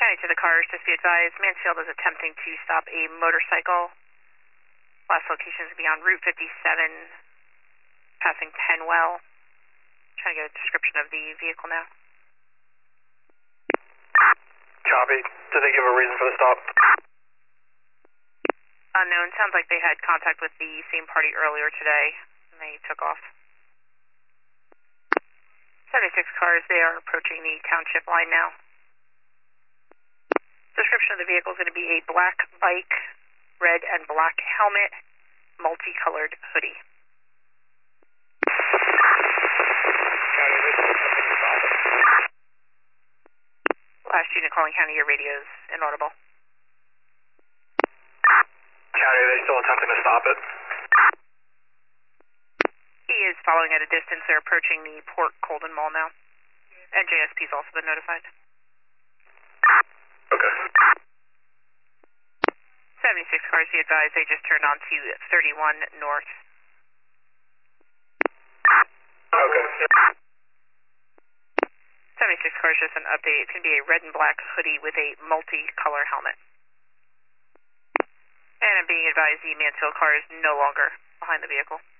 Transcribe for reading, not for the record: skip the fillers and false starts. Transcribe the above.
County to the cars, just be advised, Mansfield is attempting to stop a motorcycle. Last location is beyond Route 57, passing Tenwell. Trying to get a description of the vehicle now. Copy. Did they give a reason for the stop? Unknown. Sounds like they had contact with the same party earlier today, and they took off. 76 cars, they are approaching the township line now. Description of the vehicle is going to be a black bike, red and black helmet, multicolored hoodie. Last unit calling County, your radio's inaudible. County, are they still attempting to stop it? He is following at a distance. They're approaching the Port Colden Mall now. NJSP's also been notified. Okay. 76 cars, be advised, they just turned on to 31 North. Okay. 76 cars, just an update. It's going to be a red and black hoodie with a multi-color helmet. And I'm being advised the Mansfield car is no longer behind the vehicle.